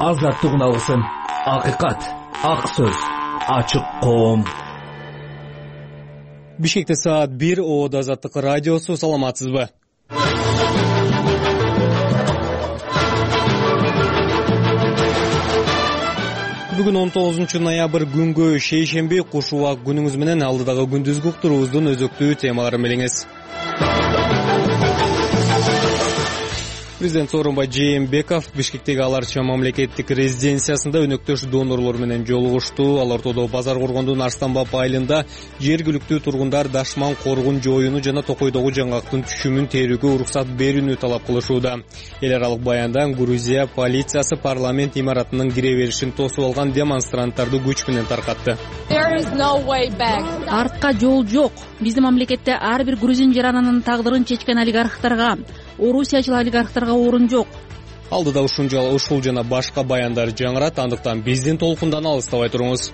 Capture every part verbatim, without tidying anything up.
Азаттыгын алсын. Акыйкат, ак сөз, ачык коом. Бишкекте саат бир. Оодо Азаттык радиосу. Саламатсызбы? Бүгүн он тогузунчу ноябрь күнгө шейшемби. Куш убак күнүңүз менен алдыдагы күндүзгү уктуруубуздун өзөктүү темаларын билиңиз. Президент Сооронбай Жээнбеков Бишкектеги Аларча мамлекеттик резиденциясында өнөктөш донорлор менен жолугушту. Ал ортодо Базар Коргондун Арстанбап айылында жергиликтүү тургундар дашман коргун жоюуну жана Токойдогу жаңгактын түшүмүн терүүгө уруксат берүүнү талап кылышууда. Эл аралык баяндан Грузия полициясы парламент имаратынын кире беришин тосуп алган демонстранттарды күч менен таркатты. Артка жол жок. Биздин мамлекетте ар бир грузин жаранынын тагдырын чечкен олигархтарга, орусиячыл олигархтарга орун жок. Алдыда ушунча ушул жана башка баяндар жаңырат, андыктан биздин толкундан алыстабай туруңуз.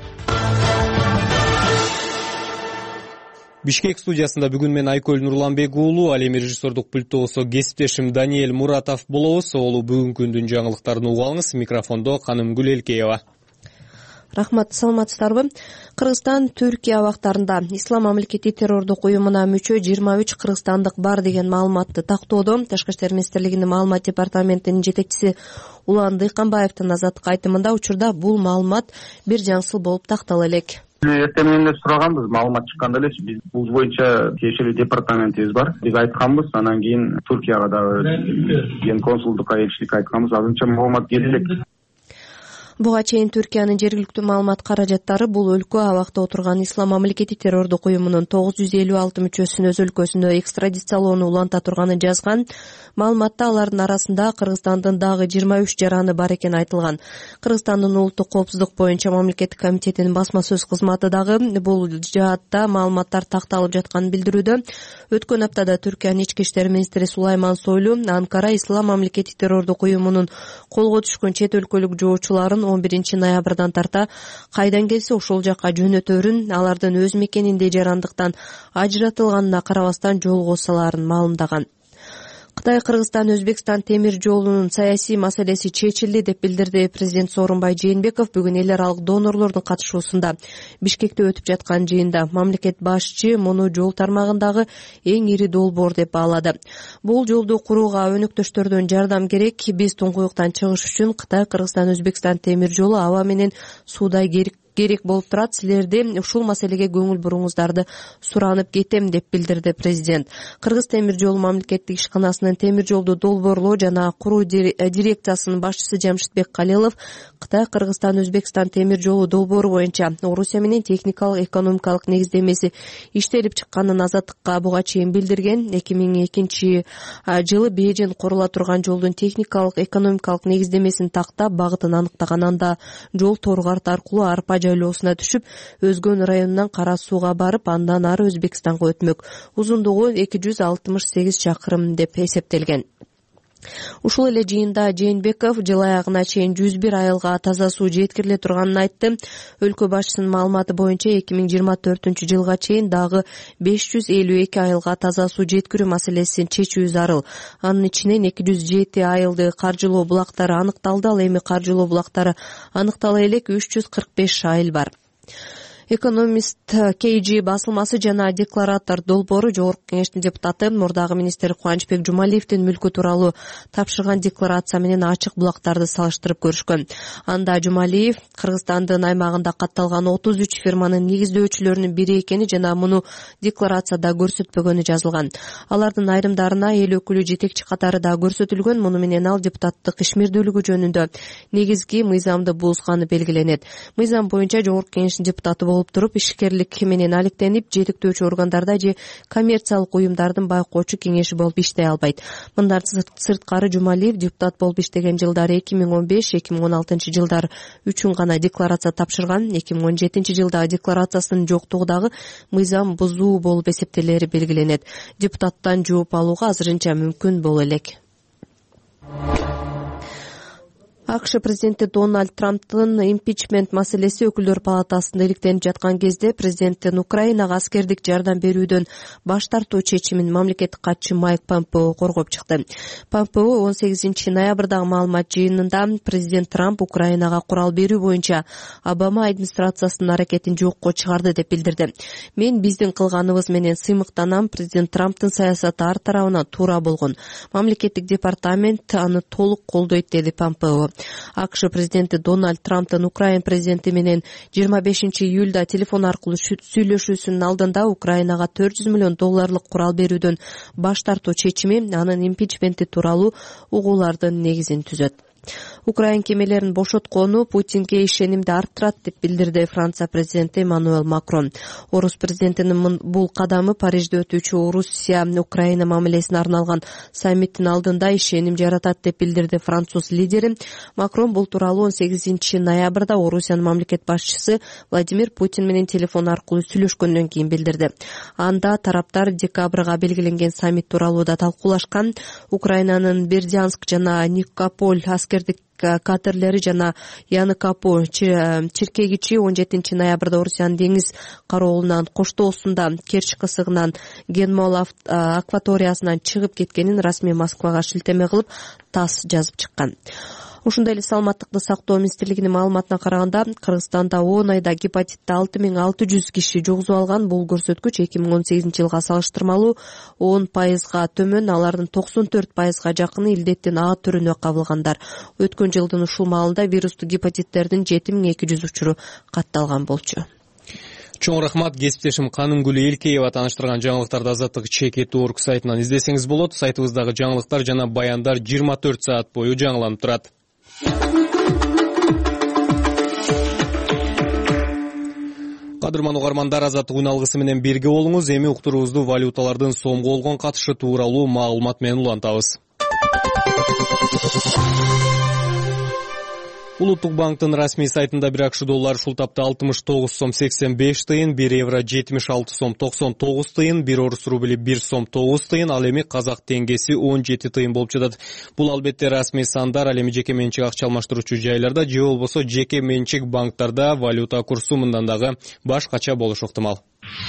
Бишкек студиясында бүгүн мен Айкөл Нурланбек уулу, ал эми режиссердук пульттогусу кесиптешим Даниэль Муратов болобуз. Олу бүгүнкү күндүн жаңылыктарын угуп алыңыз. Микрофондо Канымгүл Элкеева. Рахмат, саламатсыздарбы? Кыргызстан Түркия абактарында Ислам мамлекети террордук уюмуна мүчө жыйырма үч кыргызстандык бар деген маалыматты тактоодо. Тышкы иштер министрлигинин маалымат департаментинин жетекчиси Улан Дыйканбаевдин Азаттыкка айтымында учурда бул маалымат бир жаңсыл болуп тактала элек. Эртең менен сураганбыз, маалымат чыкканда эле биз бул боюнча тиешелүү департаментибиз бар. Биз айтканбыз, анан кийин Түркияга дагы ген консулдукка элчиликке айтканбыз, азырынча маалымат келе элек. Буга чейин Түркиянын жергиликтүү маалымат каражаттары бул өлкө абакта отурган Ислам мамлекети террордук уюмунун тогуз жүз элүү алты мүчөсүн өз өлкөсүнө экстрадициялоону уланта турганын жазган. Маалыматта алардын арасында Кыргызстандын дагы жыйырма үч жараны бар экени айтылган. Кыргызстандын улуттук коопсуздук боюнча мамлекеттик комитетинин басма сөз кызматы дагы бул жаатта маалыматтар такталып жатканын билдирүүдө. Өткөн аптада Түркиянын ички иштер министри Сулайман Сойлу Анкара Ислам мамлекети террордук уюмунун колго түшкөн чет өлкөлүк жоочуларын он биринчи ноябрдан тарта кайдан келсе ошол жакка жөнөтөрүн, алардын өз мекенинде жарандыктан ажыратылганына карабастан жолго салаарын маалымдаган. Кытай Кыргызстан Өзбекстан темир жолунун саясий маселеси чечилди деп билдирди президент Сооронбай Жээнбеков бүгүн эл аралык донорлордун катышуусунда Бишкекте өтүп жаткан жыйында. Мамлекет башчы муну жол тармагындагы эң ири долбоор деп баалады. Бул жолду курууга өнөктөштөрдөн жардам керек. Биз туңгуюктан чыгыш үчүн Кытай Кыргызстан Өзбекстан темир жолу аба менен сууда керек керек болуп турат. Силерди ушул маселеге көңүл буруңуздарды суранып кетем деп билдирди президент. Кыргыз темир жолу мамлекеттик ишканасынын темир жолду долбоорлоо жана куруу дирекциясынын башчысы Жамшитбек Калилов Кытай Кыргызстан Өзбекстан темир жолу долбоору боюнча Орусия менен техникалык экономикалык негиздемеси иштелип чыкканын Азаттыкка буга чейин билдирген. эки миң экинчи жылы Бээжин курула турган жолдун техникалык экономикалык негиздемесин тактап багытын аныктаган. Анда жол Торгарт аркылуу Арпа жайлоосуна түшүп, Өзгөн районунан Кара Сууга барып, андан ары Өзбекстанга өтмөк. Узундугу эки жүз алтымыш сегиз чакырым деп эсептелген. Ушул эле жыйында Жээнбеков жыл аягына чейин жүз бир айылга таза суу жеткириле турганын айтты. Өлкө башчысынын маалыматы боюнча эки миң жыйырма төртүнчү жылга чейин дагы беш жүз элүү эки айылга таза суу жеткирүү маселесин чечүү зарыл. Анын ичинен эки жүз жети айылды каржылоо булактары аныкталды. Ал эми каржылоо булактары аныктала элек үч жүз кырк беш айыл бар. Экономист кей жи басылмасы жана декларатор долбоору Жогорку Кеңештин депутаты мурдагы министр Кубанычбек Жумалиевдин мүлкү тууралуу тапшырган декларация менен ачык булактарды салыштырып көрүшкөн. Анда Жумалиев Кыргызстандын аймагында катталган отуз үч фирманын негиздөөчүлөрүнүн бири экени жана муну декларацияда көрсөтпөгөнү жазылган. Алардын айрымдарына эл өкүлү жетекчи катары да көрсөтүлгөн. Муну менен ал депутаттык ишмердүүлүгү жөнүндө негизги мыйзамды бузганы белгиленет. Мыйзам боюнча Жогорку Кеңештин депутаты болуп туруп ишкерлик менен алектенип, жетектөөчү органдарда же коммерциялык уюмдардын байкоочу кеңеши болуп иштей албайт. Мындан сырткары Жумалиев депутат болуп иштеген жылдары эки миң он беш эки миң он алтынчы жылдар үчүн гана декларация тапшырган. эки миң он жетинчи жылдагы декларациясынын жоктугу дагы мыйзам бузуу болуп эсептелери белгиленет. Депутаттан жооп алууга азырынча мүмкүн боло элек. АКШ президенти Дональд Трамптын импичмент маселеси өкүлдөр палатасында иликтенип жаткан кезде президенттин Украинага аскердик жардам берүүдөн баш тартуу чечимин мамлекеттик катчы Майк Помпео коргоп чыкты. Помпео он сегизинчи ноябрдагы маалымат жыйынында президент Трамп Украинага курал берүү боюнча Обама администрациясынын аракетин жокко чыгарды деп билдирди. Мен биздин кылганыбыз менен сыймыктанам, президент Трамптын саясаты ар тарабына туура болгон. Мамлекеттик департамент аны толук колдойт, деди Помпео. АКШ президенти Дональд Трамптын Украин президенти менен жыйырма бешинчи июлда телефон аркылуу сүйлөшүүсүнүн алдында Украинага төрт жүз миллион долларлык курал берүүдөн баш тартуу чечими анын импичменти тууралуу угуулардын негизин түзөт. Украин кемелерин бошоткону Путинге ишенимди арттырат деп билдирди Франция президенти Эммануэль Макрон. Орус президентинин бул кадамы Парижде өтүүчү Орусия Украина мамилесине арналган саммиттин алдында ишеним жаратат деп билдирди француз лидери. Макрон бул тууралуу он сегизинчи ноябрда Орусиянын мамлекет башчысы Владимир Путин менен телефон аркылуу сүйлөшкөндөн кийин билдирди. Анда тараптар декабрга белгиленген саммит тууралуу да талкуулашкан. Украинанын Бердянск жана Никополь аскер катерлери жана Яныкапу чиркегичи он жетинчи ноябрда Орусиянын деңиз кароолунан коштоосунда Керчь кысыгынан Генмол акваториясынан чыгып кеткенин расмий Москвага шилтеме кылып ТАСС жазып чыккан. Ушундай эле саламаттыкты сактоо министрлигинин маалыматына караганда Кыргызстанда он айда гепатитти алты миң алты жүз киши жугузуп алган. Бул көрсөткүч эки миң он сегизинчи жылга салыштырмалуу он пайызга төмөн, алардын токсон төрт пайызга жакыны илдеттин А түрүнө кабылгандар. Өткөн жылдын ушул маалында вирустук гепатиттердин жети миң эки жүз учуру катталган болчу. Чоң рахмат, кесиптешим Канымгүл Элкеева тааныштырган жаңылыктарды Азаттык чекит точка орг сайтынан издесеңиз болот. Сайтыбыздагы жаңылыктар жана баяндар жыйырма төрт саат бою жаңыланып турат. Кадырман угармандар, Азаттык үн алгысы менен бирге болуңуз. Эми уктуруубузду валюталардын сомго болгон катышы тууралуу маалымат менен улантабыз. Улуттук банктын расмий сайтында бир акш доллары ушул тапта алтымыш тогуз сом сексен беш тыйын, бир евро жетимиш алты сом токсон тогуз тыйын, бир орус рубли бир сом тогуз тыйын, ал эми казак теңгеси он жети тыйын болуп жатат. Бул албетте расмий сандар, ал эми жеке менчик акча алмаштыруучу жайларда же болбосо жеке менчик банктарда валюта курсу мындан дагы башкача болушу ыктымал.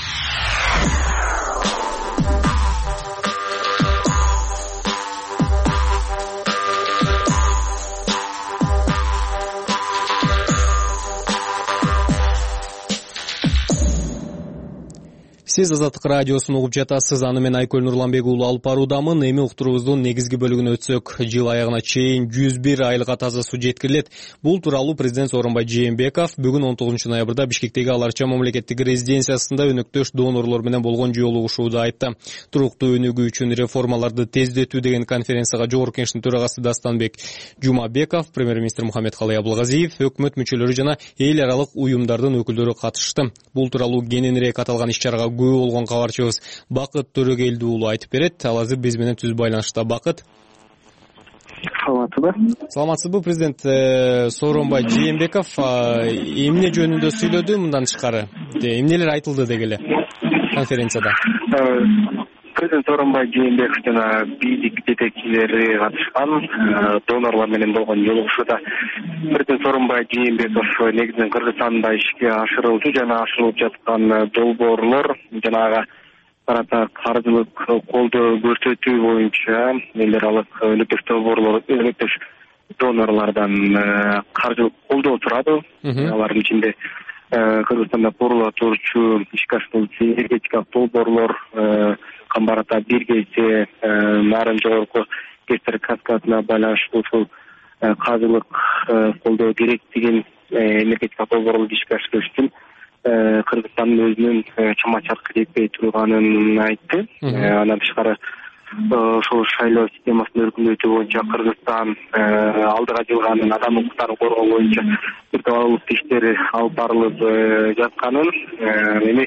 Сиз Азаттык радиосун угуп жатасыз. Аны мен Айкөл Нурланбек уулу алып баруудамын. Эми уктуруубуздун негизги бөлүгүнө өтсөк, жыл аягына чейин жүз бир айылга таза суу жеткирилет. Бул тууралуу президент Сооронбай Жээнбеков бүгүн он тогузунчу ноябрда Бишкектеги Ал Арча мамлекеттик резиденциясында өнөктөш доонорлор менен болгон жолугушууда айтты. Туруктуу өнүгүү үчүн реформаларды тездетүү деген конференцияга Жогорку Кеңештин төрагасы Дастанбек Жумабеков, премьер-министр Мухаммедкалый Абылгазиев, өкмөт мүчөлөрү жана эл аралык уюмдардын өкүлдөрү катышты. Бул тууралуу кененирээк аталган иш-чарага болгон кабарчыбыз Бакыт Төрөгелди уулу айтып берет. Ал азыр биз менен түз байланышта. Бакыт. Саламатсызбы? Саламатсызбы, президент Сооронбай Жээнбеков эмне жөнүндө сүйлөдү мындан тышкары? Эмнелер айтылды дегеле конференцияда? Президент Сооронбай Жээнбеков жана бийлик жетекчилери катышкан донорлор менен болгон жолугушууда президент Сооронбай Жээнбеков негизинен Кыргызстанда ишке ашырылды жана ашырылып жаткан долбоорлор жанагы тарапта каржылык колдоо көрсөтүү боюнча эл аралык өнөктөш долбоорлор, өнөктөш донорлордон каржылык колдоо турат. Алардын ичинде Кыргызстанда курула турчу ишке ашырылуучу энергетикалык долбоорлор, камбарата бир кезде нарын жогорку кестер каскадына байланыштуу ушул каржылык колдоо керек деген энергетикалык долбоорлорду ишке ашыруу үчүн Кыргызстандын өзүнүн чама чаркы жетпей турганын айтты. Андан тышкары ошол шайлоо системасын өркүндөтүү боюнча Кыргызстан алдыга жылганын адам укуктарын коргоо боюнча бир талаалуу иштери алып барылып жатканын, эми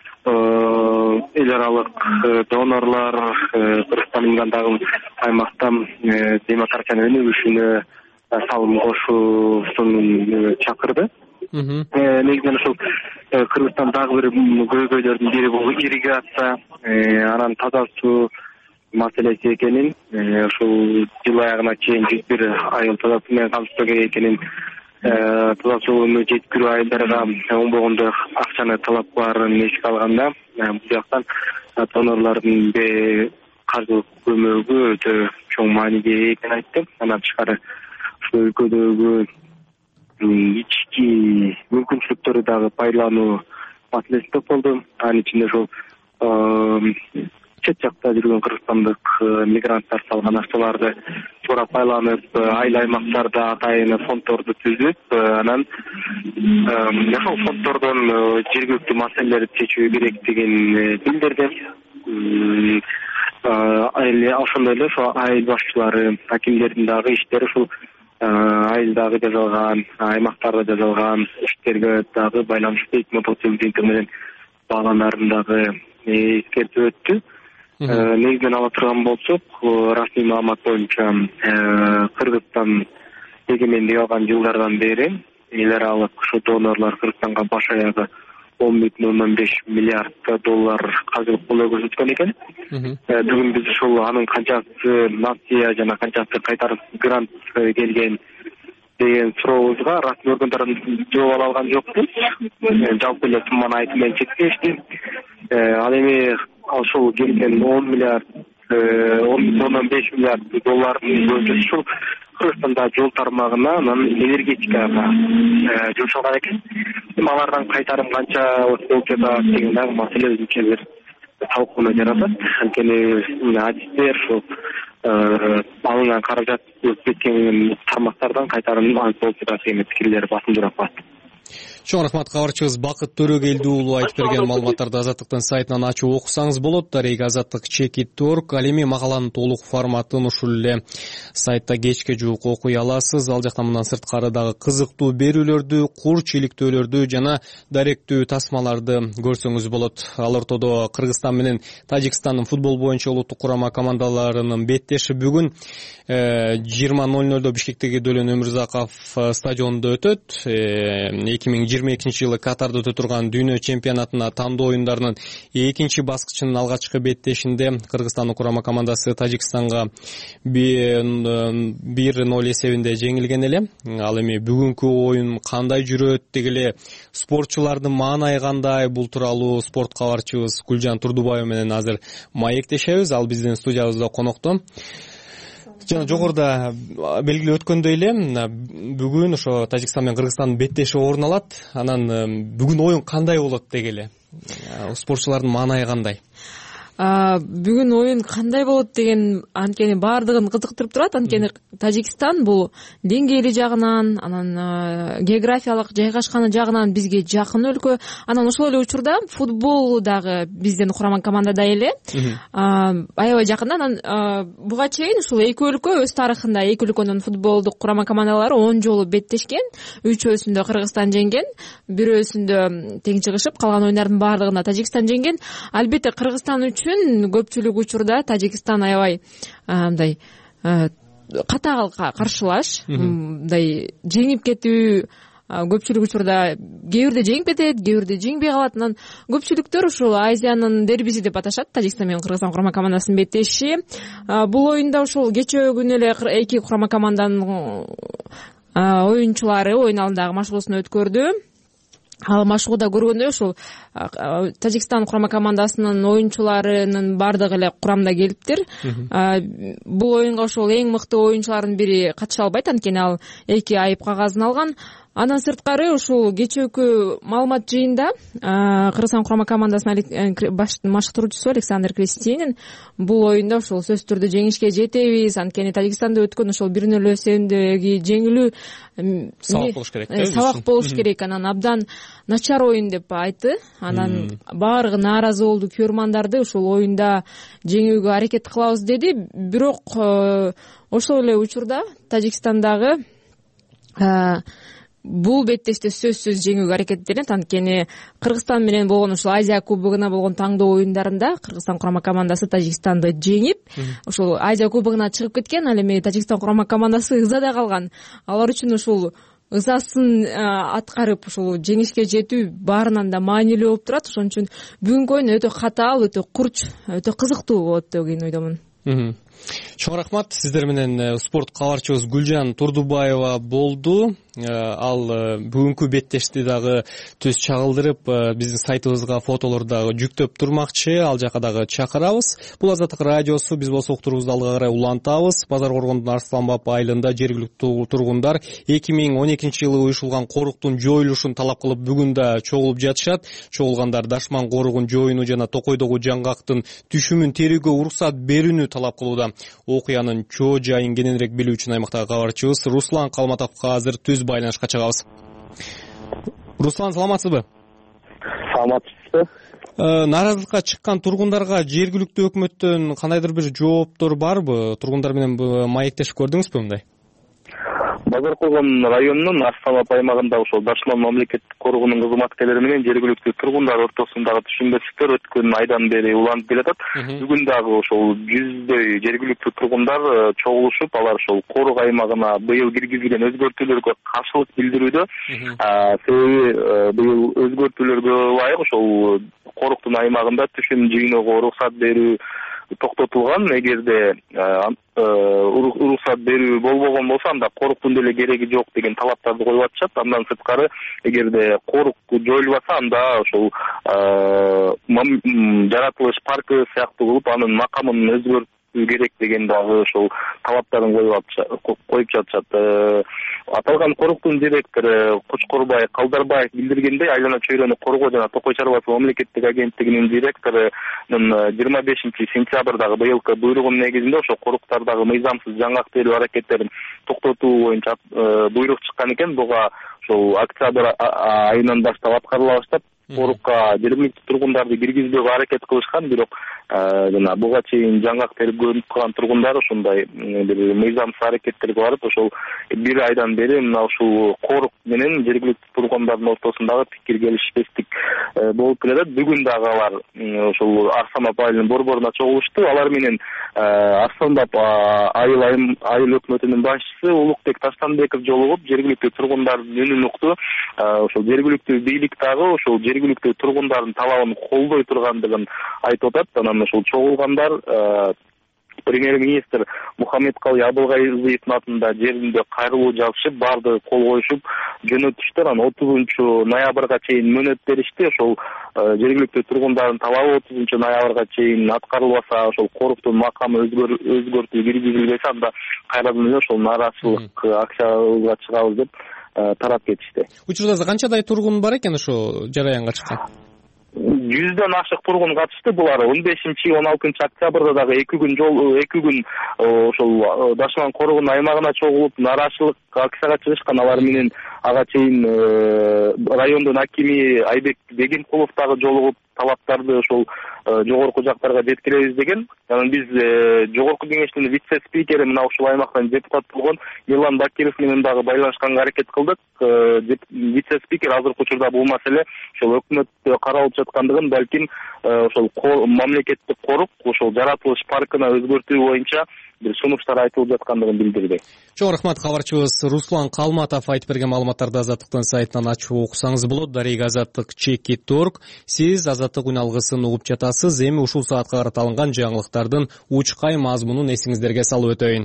эл аралык донорлор Кыргызстандын дагы аймакта демократиянын өнүгүшүнө салым кошуусун чакырды. Негизинен ушул Кыргызстан дагы бир көйгөйлөрдүн бири бул ирригация, анан таза суу маселеси экенин, ушул жыл аягына чейин жүз бир айыл тазалык менен камсыздоо керек экенин, тазалык жолуну жеткирүү айылдарга оңбогондо акчаны талап кылаарын эске алганда, бул жактан донорлордун каржылык көмөгү өтө чоң мааниде экенин айтты. Андан тышкары ушул өлкөдөгү ички мүмкүнчүлүктөрү дагы пайдалануу маселеси көп болду. Анын ичинде ушул чет жакта жүргөн кыргызстандык мигранттар салган акчаларды туура байланып, айыл аймактарда атайын фонддорду түзүп, анан ошол фонддордон жергиликтүү маселелерди чечүү керектигин билдирди. Ошондой эле ошо айыл башчылары, акимдердин дагы иштери ушул айылдагы жасалган, аймактарда жасалган иштерге дагы байланыштуу эки миң он тогузунчу жылдын менен баганаларын дагы эскертип өттү. Негизинен ала турган болсок, расмий маалымат боюнча Кыргызстан эгемендик алган жылдардан бери эл аралык ушу донорлор Кыргызстанга баш аягы он бүтүн ондон беш миллиард доллар каржылык колдоо көрсөткөн экен. Бүгүн биз ушул анын канчасы натия жана канчасы кайтарым грант келген деген сурообузга расмий органдардан жооп ала алган жокпуз. Жалпы эле сумманы айтып менен чектешти. Ал эми ошол келген он миллиард он бүтүн ондон беш миллиард доллардын көбүнчөсү ушул Кыргызстанда жол тармагына, анан энергетикага жумшалган экен. Эми алардан кайтарым канча болуп жатат деген дагы маселе өзүнчө бир талкууну жаратат. Анткени адистер ушул алынган каражат өтүп кеткен тармактардан кайтарым аз болуп жатат деген пикирлер басымдуураак бар. Чоң рахмат, кабарчыбыз Бакыт Төрөгелди уулу айтып берген маалыматтарды Азаттыктын сайтынан ачып окусаңыз болот. Дарек Азаттык чекит орг. Ал эми макаланын толук форматын ушул эле сайтта кечке жуук окуй аласыз. Ал жактан мындан сырткары дагы кызыктуу берүүлөрдү, кур чиликтөөлөрдү жана даректүү тасмаларды көрсөңүз болот. Ал ортодо Кыргызстан менен Тажикстандын футбол боюнча улуттук курама командаларынын беттеши бүгүн жыйырма ноль нольдо Бишкектеги Дөлөн Өмүрзаков стадионунда өтөт. эки миң жыйырма экинчи жылы Катарда өтө турган дүйнө чемпионатына тандоо оюндарынын экинчи баскычынын алгачкы беттешинде Кыргызстандын курама командасы Тажикстанга бир ноль эсебинде жеңилген эле. Ал эми бүгүнкү оюн кандай жүрөт, деги эле спортчулардын маанайы кандай, бул тууралуу спорт кабарчыбыз Гүлжан Турдубаева менен азыр маектешебиз. Ал биздин студиябызда конокто. Жана жогоруда белгилеп өткөндөй эле бүгүн ошо Тажикстан менен Кыргызстандын беттеши орун алат. Анан бүгүн оюн кандай болот деги эле? Спортчулардын маанайы кандай? Бүгүн оюн кандай болот деген анткени баардыгын кызыктырып турат. Анткени Тажикстан бул деңгээли жагынан, анан географиялык жайгашканы жагынан бизге жакын өлкө. Анан ошол эле учурда футбол дагы биздин курама командада эле аябай жакын. Анан буга чейин ушул эки өлкө өз тарыхында эки өлкөнүн футболдук курама командалары он жолу беттешкен. Үчөөсүндө Кыргызстан жеңген, бирөөсүндө тең чыгышып, калган оюндардын баардыгында Тажикстан жеңген. Албетте Кыргызстан үчүн көпчүлүк учурда Тажикстан аябай мындай катаал каршылаш, мындай жеңип кетүү көпчүлүк учурда кээ бирде жеңип кетет, кээ бирде жеңбей калат. Анан көпчүлүктөр ушул Азиянын дербиси деп аташат Тажикстан менен Кыргызстан курама командасынын беттеши. Бул оюнда ушул кечээ күнү эле эки курама команданын оюнчулары оюн алдындагы машыгуусун өткөрдү. Ал машыгууда көргөндөй ушул Тажикстан курама командасынын оюнчуларынын баардыгы эле курамда келиптир. Бул оюнга ошол эң мыкты оюнчулардын бири катыша албайт, анткени ал эки айып кагазын алган. Андан сырткары ушул кечээкү маалымат жыйында Кыргызстан курама командасынын машыктыруучусу Александр Кристинин бул оюнда ушул сөзсүз түрдө жеңишке жетебиз, анткени Тажикстанда өткөн ошол бир ноль эсебиндеги жеңилүү сабак болуш керек. Сабак болуш керек. Анан абдан начар оюн деп айтты. Анан баарыгы нааразы болду, көрмандарды ушул оюнда жеңүүгө аракет кылабыз деди. Бирок ошол эле учурда Тажикстандагы бул беттеште сөзсүз жеңүүгө аракеттенет, анткени Кыргызстан менен болгон ушул Азия кубогуна болгон таңдоо оюндарында Кыргызстан курама командасы Тажикстанды жеңип, ушул Азия кубогуна чыгып кеткен. Ал эми Тажикстан курама командасы ызада калган. Алар үчүн ушул ызасын аткарып ушул жеңишке жетүү баарынан да маанилүү болуп турат. Ошон үчүн бүгүнкү оюн өтө катаал, өтө курч, өтө кызыктуу болот деген ойдомун. Чоң рахмат. Сиздер менен спорт кабарчыбыз Гүлжан Турдубаева болду. Ал бүгүнкү беттешти дагы төз чагылдырып, биздин сайтыбызга фотолорду дагы жүктөп турмакчы. Ал жака дагы чакырабыз. Бул Азаттык радиосу. Биз болсо уктурубузду алга карай улантабыз. Базар Коргондун Арсланбап айылында жергиликтүү тургундар эки миң он экинчи жылы уюшулган коруктун жоюлушун талап кылып бүгүн да чогулуп жатышат. Чогулгандар Дашман коругун жоюуну жана Токойдогу жаңгактын түшүмүн терүүгө уруксат берүүнү талап кылууда. Окуянын чоо жайын кененирээк билүү үчүн аймактагы кабарчыбыз Руслан Калматовго азыр түз байланышка чыгабыз. Руслан, саламатсызбы? Саламатсызбы. Нааразылыкка чыккан тургундарга жергиликтүү өкмөттөн кандайдыр бир жооптор барбы? Тургундар менен маектешип көрдүңүзбү мындай? Базар Коргон районунун Арсланбап аймагында ошол Дашман мамлекеттик коругунун кызматкерлери менен жергиликтүү тургундар ортосундагы түшүнбөстүктөр өткөн айдан бери уланып келатат. Бүгүн дагы ошол жүздөй жергиликтүү тургундар чогулушуп, алар ошол корук аймагына быйыл киргизилген өзгөртүүлөргө каршылык билдирүүдө. Себеби быйыл өзгөртүүлөргө ылайык ошол коруктун аймагында түшүм жыйноого уруксат берүү токтотулган. Эгерде уруксат берүү болбогон болсо, анда коруктун деле кереги жок деген талаптарды коюп атышат. Андан сырткары, эгерде корук жоюлбаса, анда ошол жаратылыш паркы сыяктуу кылып, анын макамын өзгөртүү керек деген дагы ошол талаптарын коюп жатышат. Аталган коруктун директору Кучкурбай Калдарбаев билдиргендей, айлана чөйрөнү коргоо жана Токой чарбасы мамлекеттик агенттигинин директорунун жыйырма бешинчи сентябрдагы быйылкы буйругунун негизинде ошол коруктардагы мыйзамсыз жаңгак берүү аракеттерин токтотуу боюнча буйрук чыккан экен. Буга ошол октябрь айынан баштап аткарыла баштап, корукка жергиликтүү тургундарды киргизбөөгө аракет кылышкан. Бирок жана буга чейин жаңгак берип көрүнүп калган тургундар ошондой бир мыйзамсыз аракеттерге барып, ошол бир айдан бери мына ушул корук менен жергиликтүү тургундардын ортосундагы пикир келишпестик болуп келатат. Бүгүн дагы алар ошол Арсланбап айылынын борборуна чогулушту. Алар менен Арсланбап айыл айыл өкмөтүнүн башчысы Улукбек Таштанбеков жолугуп, жергиликтүү тургундардын үнүн укту. Ошол жергиликтүү бийлик дагы ошол жергиликтүү тургундардын талабын колдой тургандыгын айтып атат. Анан ошол чогулгандар премьер-министр Мухаммедкалый Абылгазиевдин атында жеринде кайрылуу жазышып, баардыгы кол коюшуп жөнөтүштүр. Анан отузунчу ноябрга чейин мөөнөт беришти. Ошол жергиликтүү тургундардын талабы отузунчу ноябрга чейин аткарылбаса, ошол коруктун макамы өзгөртүү киргизилбесе, анда кайрадан эле ошол нааразычылык акцияга чыгабыз деп тарап кетишти. Учурда канчадай тургун бар экен ошо жараянга чыккан? Жүздөн ашык тургун катышты. Булар он бешинчи он алтынчы октябрда дагы эки күн жол эки күн ошол Дашман коругунун аймагына чогулуп нааразычылык акцияга чыгышкан. Алар менен ага чейин райондун акими Айбек Бегимкулов дагы жолугуп талаптарды ошол жогорку жактарга жеткиребиз деген. Анан биз жогорку кеңештин вице-спикери мына ушул аймактан депутат болгон Мирлан Бакиров менен дагы байланышканга аракет кылдык. Вице-спикер азыркы учурда бул маселе ошол өкмөттө каралып жаткандыгын, балким ошол мамлекеттик корук ошол жаратылыш паркына өзгөртүү боюнча бир сунуштар айтылып жаткандыгын билдирди. Чоң рахмат. Кабарчыбыз Руслан Калматов айтып берген маалыматтарды Азаттыктын сайтынан ачып окусаңыз болот. Дарек Азаттык чеки торг. Сиз Азаттык үн алгысын угуп жатасыз. Эми ушул саатка каратылган жаңылыктардын учкай мазмунун эсиңиздерге салып өтөйүн.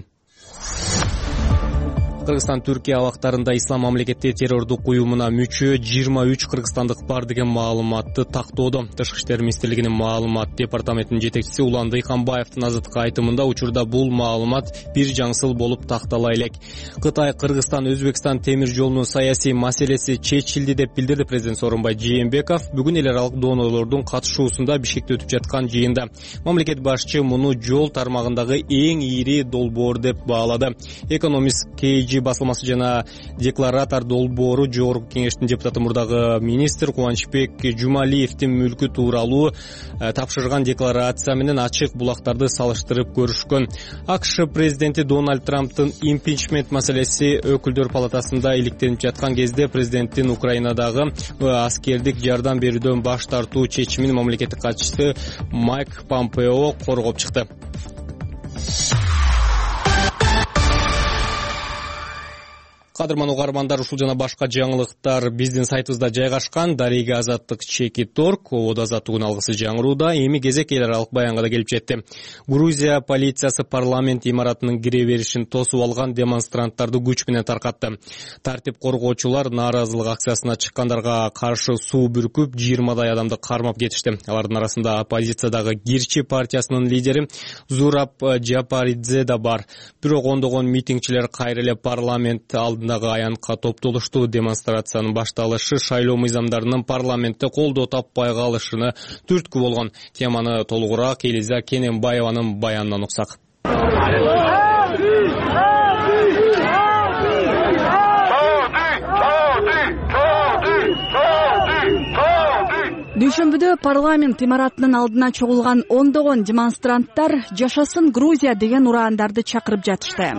Кыргызстан Түркия абактарында Ислам мамлекети террордук уюмуна мүчө жыйырма үч кыргызстандык бар деген маалыматты тактоодо. Тышкы иштер министрлигинин маалымат департаментинин жетекчиси Улан Дыйканбаевдин Азаттыкка айтымында учурда бул маалымат бир жаңсыл болуп тактала элек. Кытай, Кыргызстан, Өзбекстан темир жолунун саясий маселеси чечилди деп билдирди президент Сооронбай Жээнбеков бүгүн эл аралык донорлордун катышуусунда Бишкекте өтүп жаткан жыйында. Мамлекет башчы муну жол тармагындагы эң ири долбоор деп баалады. Экономист Кейжи басылмасы жана декларатор долбоору жогорку кеңештин депутаты мурдагы министр Кубанычбек Жумалиевдин мүлкү тууралуу тапшырган декларация менен ачык булактарды салыштырып көрүшкөн. АКШ президенти Дональд Трамптын импичмент маселеси өкүлдөр палатасында иликтенип жаткан кезде президенттин Украинадагы аскердик жардам берүүдөн баш тартуу чечимин мамлекеттик катчысы Майк Помпео коргоп чыкты. Кадырман угармандар, ушул жана башка жаңылыктар биздин сайтыбызда жайгашкан. Дарега азаттык чекит орг ободо азаттыгын алгысы жаңырууда. Эми кезек эл аралык баянга да келип жетти. Грузия полициясы парламент имаратынын кире беришин тосуп алган демонстранттарды күч менен таркатты. Тартип коргоочулар нааразылык акциясына чыккандарга каршы суу бүркүп, жыйырмадай адамды кармап кетишти. Алардын арасында оппозициядагы Гирчи партиясынын лидери Зураб Жапаридзе да бар. Бирок ондогон митингчилер кайра эле парламент алдындагы аянтка топтолушту. Демонстрациянын башталышы шайлоо мыйзамдарынын парламентте колдоо таппай калышына түрткү болгон. Теманы толугураак Элиза Кененбаеванын баянынан уксак. Дүйшөмбүдө парламент имаратынын алдына чогулган ондогон демонстранттар жашасын Грузия деген ураандарды чакырып жатышты.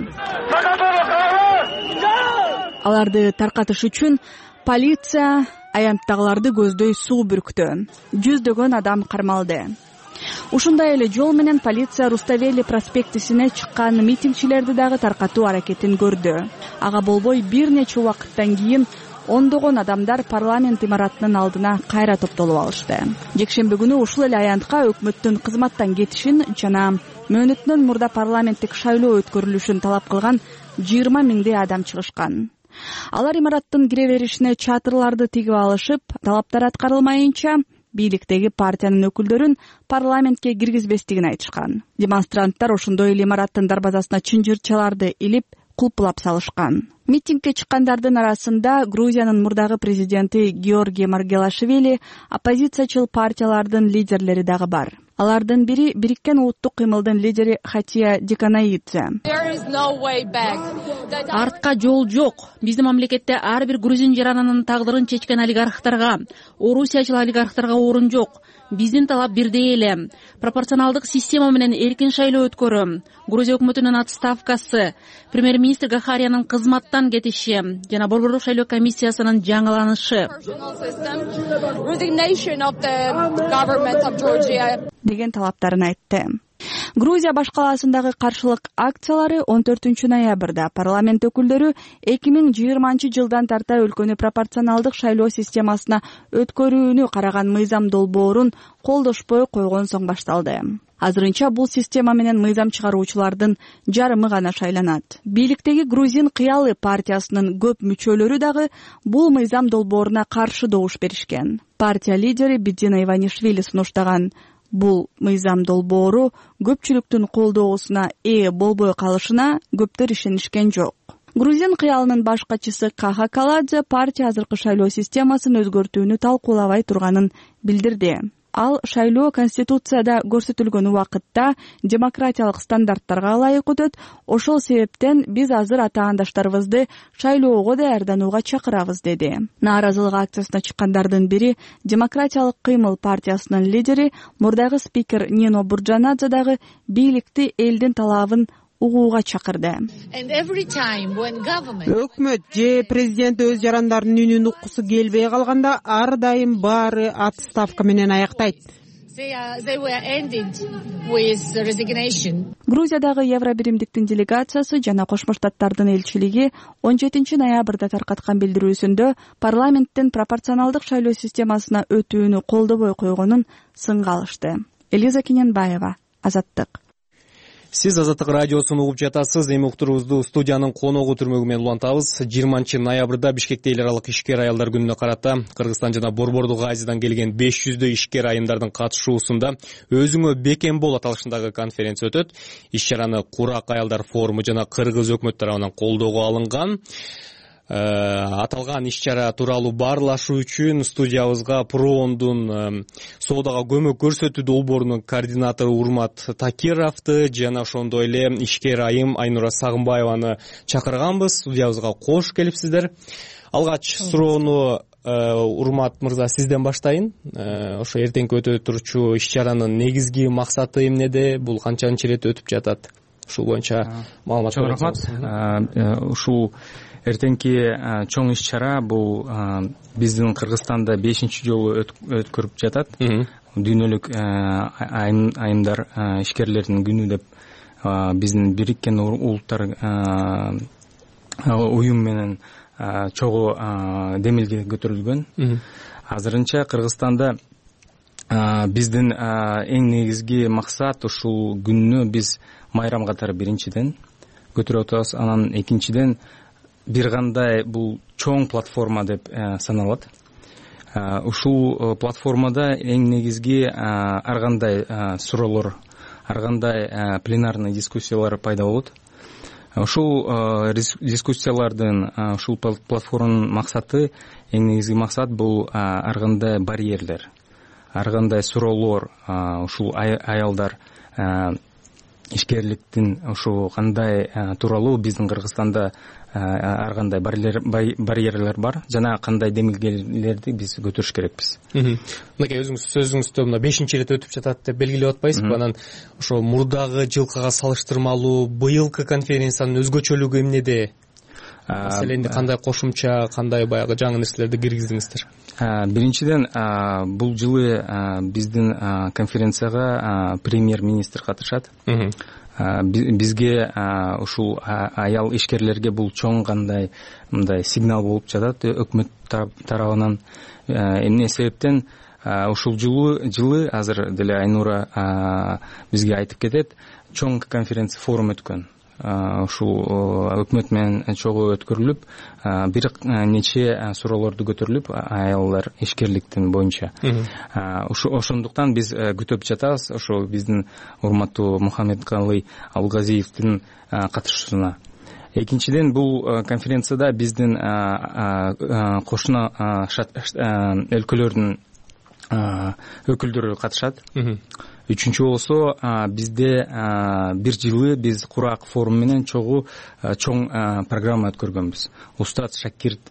Аларды таркатыш үчүн полиция аянттагыларды көздөй суу бүрктү. Жүздөгөн адам кармалды. Ушундай эле жол менен полиция Руставели проспектисине чыккан митингчилерди дагы таркатуу аракетин көрдү. Ага болбой бир нече убакыттан кийин ондогон адамдар парламент имаратынын алдына кайра топтолуп алышты. Жекшемби күнү ушул эле аянтка өкмөттүн кызматтан кетишин жана мөөнөтүнөн мурда парламенттик шайлоо өткөрүлүшүн талап кылган жыйырма миңдей адам чыгышкан. Алар имараттын кире беришине чатырларды тигип алышып, талаптар аткарылмайынча бийликтеги партиянын өкүлдөрүн парламентке киргизбестигин айтышкан. Демонстранттар ошондой эле имараттын дарбазасына чынжырчаларды илип, кулпулап салышкан. Митингке чыккандардын арасында Грузиянын мурдагы президенти Георгий Маргелашвили, оппозициячыл партиялардын лидерлери дагы бар. Алардын бири Бириккен улуттук кыймылдын лидери Хатия Диканаидзе. Артка жол жок. Биздин мамлекетте ар бир грузин жарананын тагдырын чечкен олигархтарга, орусиячыл олигархтарга орун жок. Биздин талап бирдей эле. Пропорционалдык система менен эркин шайлоо өткөрүү, Грузия өкмөтүнүн отставкасы, премьер-министр Гахариянын кызматтан кетиши жана борбордук шайлоо комиссиясынын жаңыланышы деген талаптарын айтты. Грузия баш калаасындагы каршылык акциялары он төртүнчү ноябрда парламент өкүлдөрү эки миң жыйырманчы жылдан тарта өлкөнү пропорционалдык шайлоо системасына өткөрүүнү караган мыйзам долбоорун колдошпой койгон соң башталды. Азырынча бул система менен мыйзам чыгаруучулардын жарымы гана шайланат. Бийликтеги Грузин кыялы партиясынын көп мүчөлөрү дагы бул мыйзам долбооруна каршы добуш беришкен. Партия лидери Бидина Иванишвили сунуштаган бул мыйзам долбоору көпчүлүктүн колдоосуна ээ болбой калышына көптөр ишенишкен жок. Грузин кыялынын баш катчысы Каха Каладзе партия азыркы шайлоо системасын өзгөртүүнү талкуулабай турганын билдирди. Ал шайлоо конституцияда көрсөтүлгөн убакытта демократиялык стандарттарга ылайык өтөт. Ошол себептен биз азыр атаандаштарыбызды шайлоого даярданууга чакырабыз деди. Нааразылык акциясына чыккандардын бири Демократиялык кыймыл партиясынын лидери, мурдагы спикер Нино Бурджанадзе дагы бийликти элдин талабын угууга чакырды. Өкмөт же президент өз жарандарынын үнүн уккусу келбей калганда ар дайым баары отставка менен аяктайт. Грузиядагы Евробиримдиктин делегациясы жана Кошмо Штаттардын элчилиги он жетинчи ноябрда таркаткан билдирүүсүндө парламенттин пропорционалдык шайлоо системасына өтүүнү колдобой койгонун сынга алышты. Элиза Кененбаева, Азаттык. Сиз Азаттык радиосун угуп жатасыз. Эми уктуруубузду студиянын коногу түрмөгү менен улантабыз. жыйырманчы ноябрда Бишкекте эл аралык ишкер аялдар күнүнө карата Кыргызстан жана Борбордук Азиядан келген беш жүздөй ишкер айымдардын катышуусунда өзүңө бекем бол аталышындагы конференция өтөт. Иш-чараны Курак аялдар форуму жана Кыргыз өкмөт тарабынан колдоого алынган. Аталган иш-чара тууралуу баарлашуу үчүн студиябызга Проондун соодага көмөк көрсөтүү долбоорунун координатору Урмат Такировду жана ошондой эле ишкер айым Айнура Сагынбаеваны чакырганбыз. Студиябызга кош келипсиздер. Алгач суроону Урмат мырза сизден баштайын. Ошо эртеңки өтө турчу иш-чаранын негизги максаты эмнеде? Бул канчанчы ирет өтүп жатат? Ушул боюнча маалымат бериңиз. Ушул эртеңки чоң иш-чара бул биздин Кыргызстанда бешинчи жолу өткөрүп жатат. Дүйнөлүк айымдар ишкерлердин күнү деп биздин Бириккен Улуттар уюм менен чогуу демилге көтөрүлгөн. Азырынча Кыргызстанда биздин эң негизги максат ушул күннү биз майрам катары биринчиден көтөрүп атабыз. Анан экинчиден бир кандай бул чоң платформа деп саналат. Ушул платформада эң негизги ар кандай суроолор, ар кандай пленарный дискуссиялар пайда болот. Ушул дискуссиялардын, ушул платформанын максаты, эң негизги максат бул ар кандай барьерлер, ар кандай суроолор, ушул аялдар ишкерликтин ушул кандай тууралуу биздин Кыргызстанда ар кандай барьерлер бар жана кандай демилгелерди биз көтөрүш керекпиз. Мынакей өзүңүз сөзүңүздө мына бешинчи ирет өтүп жатат деп белгилеп атпайсызбы? Анан ошо мурдагы жылкыга салыштырмалуу быйылкы конференциянын өзгөчөлүгү эмнеде? Маселен кандай кошумча, кандай баягы жаңы нерселерди киргиздиңиздер? Биринчиден, бул жылы биздин конференцияга премьер-министр катышат. Бизге ушул аял ишкерлерге бул чоң кандай мындай сигнал болуп жатат өкмөт тарабынан. Эмне себептен ушул жылы жылы азыр деле Айнура бизге айтып кетет, чоң конференция форум өткөн. Ушул өкмөт менен чогуу өткөрүлүп, бир нече суроолорду көтөрүлүп, аялдар ишкерликтин боюнча. Ошондуктан биз күтүп жатабыз ошо биздин урматтуу Мухаммедкалый Абылгазиевдин катышуусуна. Экинчиден, бул конференцияда биздин кошуна өлкөлөрдүн өкүлдөрү катышат. Үчүнчү болсо, бизде бир жылы биз Курак форум менен чогуу чоң программа өткөргөнбүз. Устат Шакирт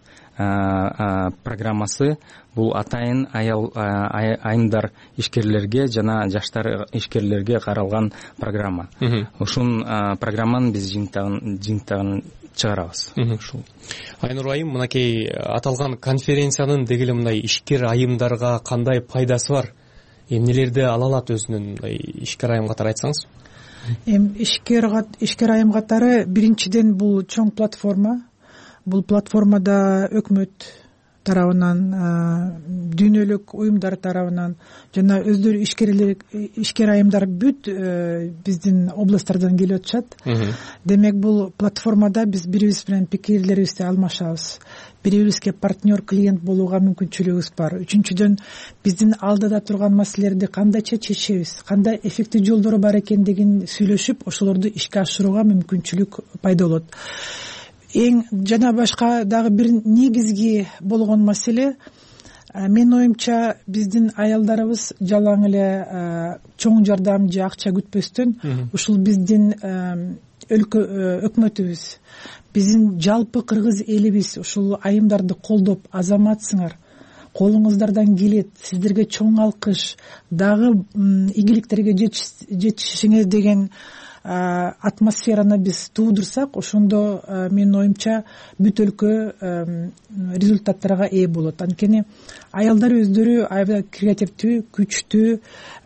программасы бул атайын аял айымдар ишкерлерге жана жаштар ишкерлерге каралган программа. Ушун программаны биз жыйынтыгын чыгарабыз. Айнур айым, мынакей аталган конференциянын дегеле мындай ишкер айымдарга кандай пайдасы бар? Эмнелерди ала алат өзүнүн мындай ишкер айым катары айтсаңыз? Эми ишкер ишкер айым катары биринчиден бул чоң платформа. Бул платформада өкмөт тарабынан, дүйнөлүк уюмдар тарабынан жана өздөрү ишкерлер ишкер айымдар бүт биздин областтардан келип атышат. Демек бул платформада биз бирибиз менен пикирлерибизди алмашабыз. Бири-бирибизге партнер, клиент болууга мүмкүнчүлүгүбүз бар. Үчүнчүдөн, биздин алдыда турган маселелерди кандайча чечебиз, кандай эффектив жолдору бар экендигин сүйлөшүп, ошолорду ишке ашырууга мүмкүнчүлүк пайда болот. Эң жана башка дагы бир негизги болгон маселе, менин оюмча, биздин аялдарыбыз жалаң эле чоң жардам же акча күтпөстөн ушул биздин өлкө өкмөтүбүз, биздин жалпы кыргыз элибиз ушул айымдарды колдоп, азаматсыңар, колуңуздардан келет, сиздерге чоң алкыш, дагы ийгиликтерге жетишиңер деген атмосфераны биз туудурсак, ошондо менин оюмча бүт өлкө результаттарга ээ болот. Анткени аялдар өздөрү аябай креативдүү, күчтүү,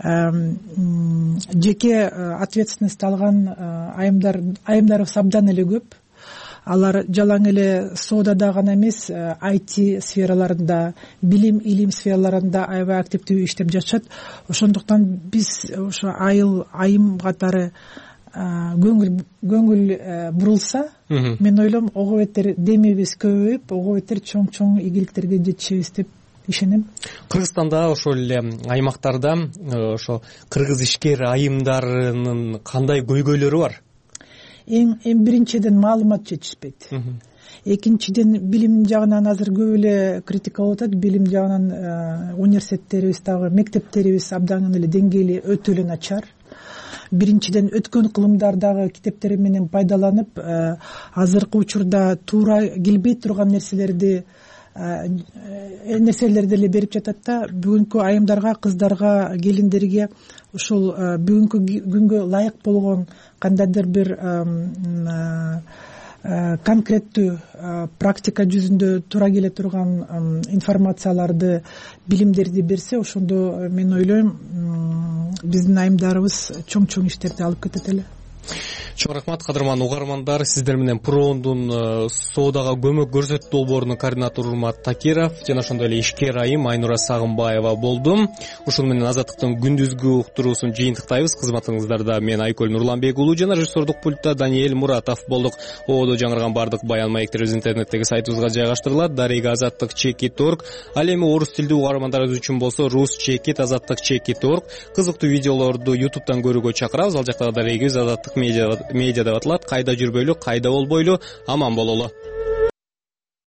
жеке ответственность алган айымдар айымдарыбыз абдан эле көп. Алар жалаң эле соодада гана эмес, ай ти сфераларында, билим, илим сфераларында аябай активдүү иштеп жатышат. Ошондуктан биз ошо айыл айым катары көңүл көңүл бурулса, мен ойлойм, ого бетер демибиз көбөйүп, ого бетер чоң-чоң ийгиликтерге жетишебиз деп ишенем. Кыргызстанда ошол эле аймактарда ошо кыргыз ишкер айымдарынын кандай көйгөйлөрү бар? Эң эң биринчиден маалымат жетишпейт. Экинчиден, билим жагынан азыр көп эле критика болуп атат. Билим жагынан университеттерибиз дагы, мектептерибиз абдан эле деңгээли өтө эле начар. Биринчиден, өткөн кылымдардагы китептер менен пайдаланып, азыркы учурда туура келбей турган нерселерди нерселерди эле берип жатат да, бүгүнкү айымдарга, кыздарга, келиндерге ушул бүгүнкү күнгө ылайык болгон кандайдыр бир конкреттүү практика жүзүндө туура келе турган информацияларды, билимдерди берсе, ошондо мен ойлойм, биздин айымдарыбыз чоң-чоң иштерди алып кетет эле. чоң рахмат кадырман угармандар. Сиздер менен Проондун соодага көмөк көрсөтүү долбоорунун координатору Урмат Такиров жана ошондой эле ишкер айым Айнура Сагынбаева болдум. Ушуну менен Азаттыктын күндүзгү уктуруусун жыйынтыктайбыз. Кызматыңыздарда мен Айкөл Нурланбек уулу жана режиссердук пультта Даниэль Муратов болдук. Оодо жаңырган бардык баян маектерибиз интернеттеги сайтыбызга жайгаштырылат. Дарега азаттык чекит точка орг. Ал эми орус тилдүү угармандарыбыз үчүн болсо рус чекит азаттык чекит точка орг. Кызыктуу видеолорду ютубтан көрүүгө чакырабыз. Ал жактагы дарегибиз Азаттык медиа деп аталат. Кайда жүрбөйлү, кайда болбойлу, аман бололу.